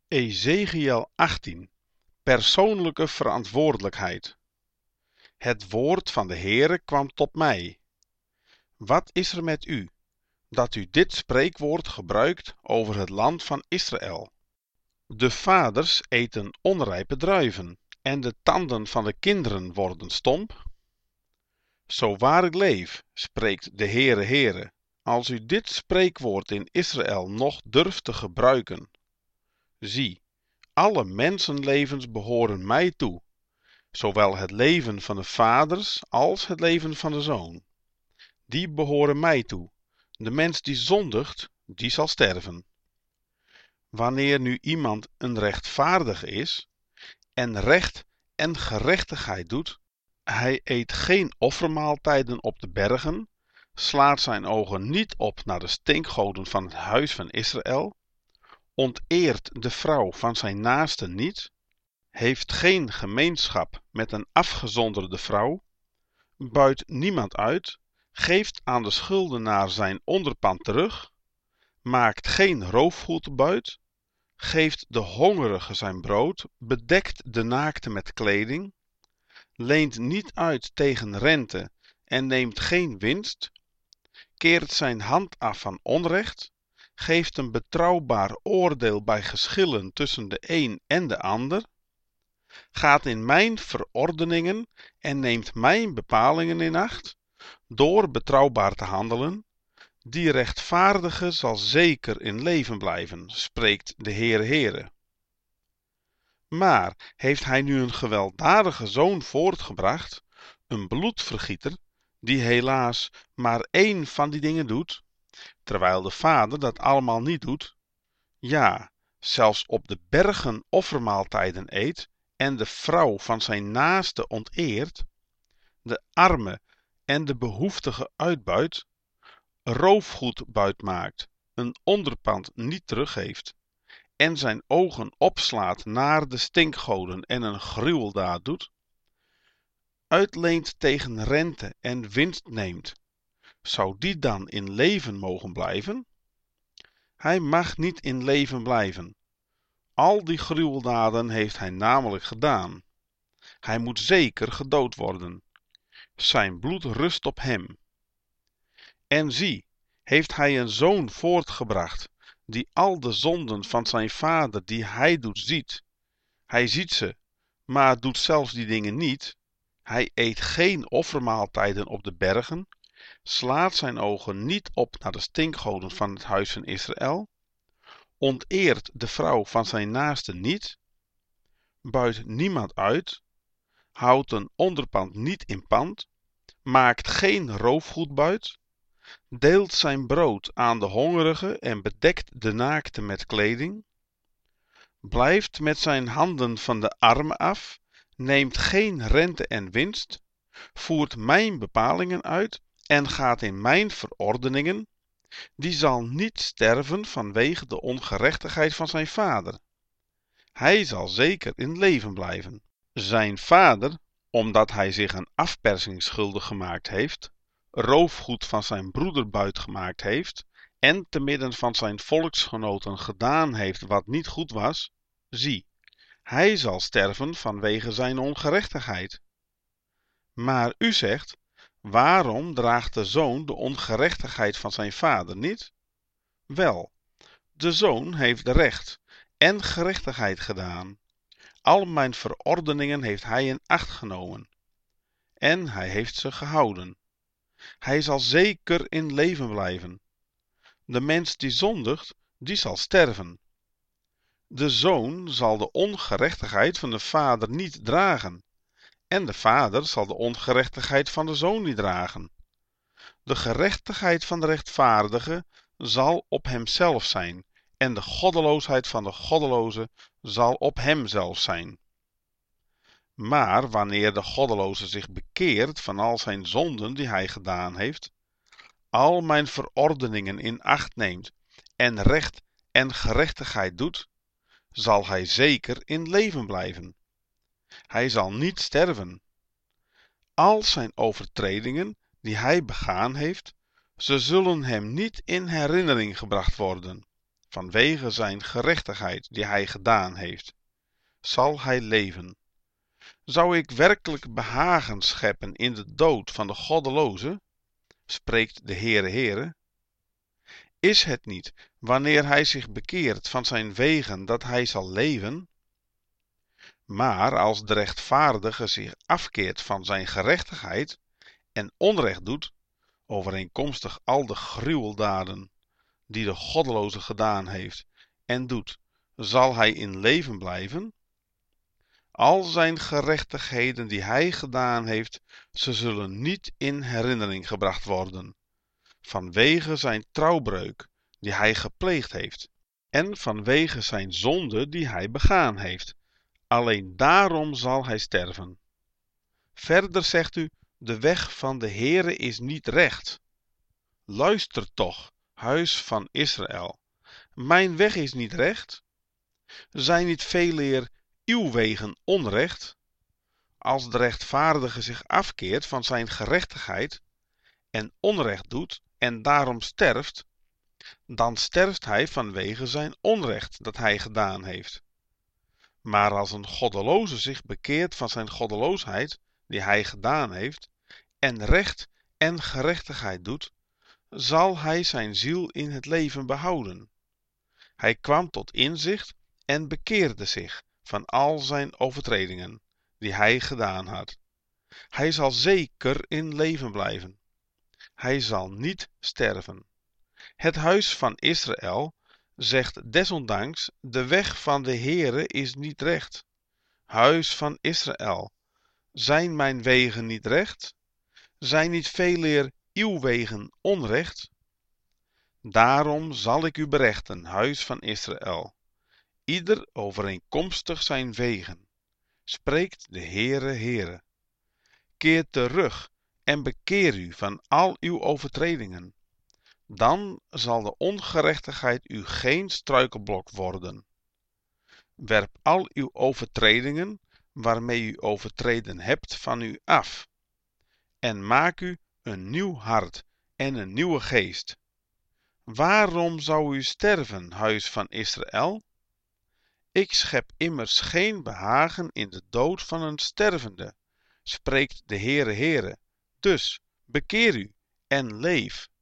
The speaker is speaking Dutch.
Ezechiël 18. Persoonlijke verantwoordelijkheid. Het woord van de Heere kwam tot mij. Wat is er met u, dat u dit spreekwoord gebruikt over het land van Israël? De vaders eten onrijpe druiven, en de tanden van de kinderen worden stomp. Zo waar ik leef, spreekt de Heere, als u dit spreekwoord in Israël nog durft te gebruiken. Zie, alle mensenlevens behoren mij toe, zowel het leven van de vaders als het leven van de zoon. Die behoren mij toe. De mens die zondigt, die zal sterven. Wanneer nu iemand een rechtvaardig is, en recht en gerechtigheid doet, hij eet geen offermaaltijden op de bergen, slaat zijn ogen niet op naar de stinkgoden van het huis van Israël, onteert de vrouw van zijn naaste niet, heeft geen gemeenschap met een afgezonderde vrouw, buit niemand uit, geeft aan de schuldenaar zijn onderpand terug, maakt geen roofgoedbuit, geeft de hongerige zijn brood, bedekt de naakte met kleding, leent niet uit tegen rente en neemt geen winst, keert zijn hand af van onrecht, geeft een betrouwbaar oordeel bij geschillen tussen de een en de ander, gaat in mijn verordeningen en neemt mijn bepalingen in acht, door betrouwbaar te handelen, die rechtvaardige zal zeker in leven blijven, spreekt de Heere. Maar heeft hij nu een gewelddadige zoon voortgebracht, een bloedvergieter, die helaas maar één van die dingen doet, terwijl de vader dat allemaal niet doet, ja, zelfs op de bergen offermaaltijden eet en de vrouw van zijn naaste onteert, de arme en de behoeftige uitbuit, roofgoedbuit maakt, een onderpand niet teruggeeft, en zijn ogen opslaat naar de stinkgoden en een gruweldaad doet, uitleent tegen rente en winst neemt, zou die dan in leven mogen blijven? Hij mag niet in leven blijven. Al die gruweldaden heeft hij namelijk gedaan. Hij moet zeker gedood worden. Zijn bloed rust op hem. En zie, heeft hij een zoon voortgebracht, die al de zonden van zijn vader die hij doet ziet. Hij ziet ze, maar doet zelfs die dingen niet. Hij eet geen offermaaltijden op de bergen, slaat zijn ogen niet op naar de stinkgoden van het huis van Israël, onteert de vrouw van zijn naaste niet, buit niemand uit, houdt een onderpand niet in pand, maakt geen roofgoedbuit, deelt zijn brood aan de hongerige en bedekt de naakte met kleding, blijft met zijn handen van de armen af, neemt geen rente en winst, voert mijn bepalingen uit en gaat in mijn verordeningen, die zal niet sterven vanwege de ongerechtigheid van zijn vader. Hij zal zeker in leven blijven. Zijn vader, omdat hij zich een afpersing schuldig gemaakt heeft, roofgoed van zijn broeder buit gemaakt heeft en te midden van zijn volksgenoten gedaan heeft wat niet goed was, zie, hij zal sterven vanwege zijn ongerechtigheid. Maar u zegt, waarom draagt de zoon de ongerechtigheid van zijn vader niet? Wel, de zoon heeft recht en gerechtigheid gedaan. Al mijn verordeningen heeft hij in acht genomen. En hij heeft ze gehouden. Hij zal zeker in leven blijven. De mens die zondigt, die zal sterven. De zoon zal de ongerechtigheid van de vader niet dragen. En de vader zal de ongerechtigheid van de zoon niet dragen. De gerechtigheid van de rechtvaardige zal op hemzelf zijn, en de goddeloosheid van de goddeloze zal op hemzelf zijn. Maar wanneer de goddeloze zich bekeert van al zijn zonden die hij gedaan heeft, al mijn verordeningen in acht neemt en recht en gerechtigheid doet, zal hij zeker in leven blijven. Hij zal niet sterven. Al zijn overtredingen die hij begaan heeft, ze zullen hem niet in herinnering gebracht worden. vanwege zijn gerechtigheid die hij gedaan heeft, zal hij leven. Zou ik werkelijk behagen scheppen in de dood van de goddeloze? Spreekt de Heere. Is het niet, wanneer hij zich bekeert van zijn wegen, dat hij zal leven? Maar als de rechtvaardige zich afkeert van zijn gerechtigheid en onrecht doet, overeenkomstig al de gruweldaden die de goddeloze gedaan heeft en doet, zal hij in leven blijven? Al zijn gerechtigheden die hij gedaan heeft, ze zullen niet in herinnering gebracht worden, vanwege zijn trouwbreuk die hij gepleegd heeft, en vanwege zijn zonde die hij begaan heeft. Alleen daarom zal hij sterven. Verder zegt u, de weg van de Heere is niet recht. Luister toch, huis van Israël. Mijn weg is niet recht? Zijn niet veeleer uw wegen onrecht? Als de rechtvaardige zich afkeert van zijn gerechtigheid en onrecht doet en daarom sterft, dan sterft hij vanwege zijn onrecht dat hij gedaan heeft. Maar als een goddeloze zich bekeert van zijn goddeloosheid die hij gedaan heeft en recht en gerechtigheid doet, zal hij zijn ziel in het leven behouden. Hij kwam tot inzicht en bekeerde zich van al zijn overtredingen die hij gedaan had. Hij zal zeker in leven blijven. Hij zal niet sterven. Het huis van Israël zegt desondanks, de weg van de Heere is niet recht. Huis van Israël, zijn mijn wegen niet recht? Zijn niet veeleer uw wegen onrecht? Daarom zal ik u berechten, huis van Israël, ieder overeenkomstig zijn wegen, spreekt de Heere. Keer terug en bekeer u van al uw overtredingen. Dan zal de ongerechtigheid u geen struikelblok worden. Werp al uw overtredingen, waarmee u overtreden hebt, van u af. En maak u een nieuw hart en een nieuwe geest. Waarom zou u sterven, huis van Israël? Ik schep immers geen behagen in de dood van een stervende, spreekt de Heere. Dus bekeer u en leef.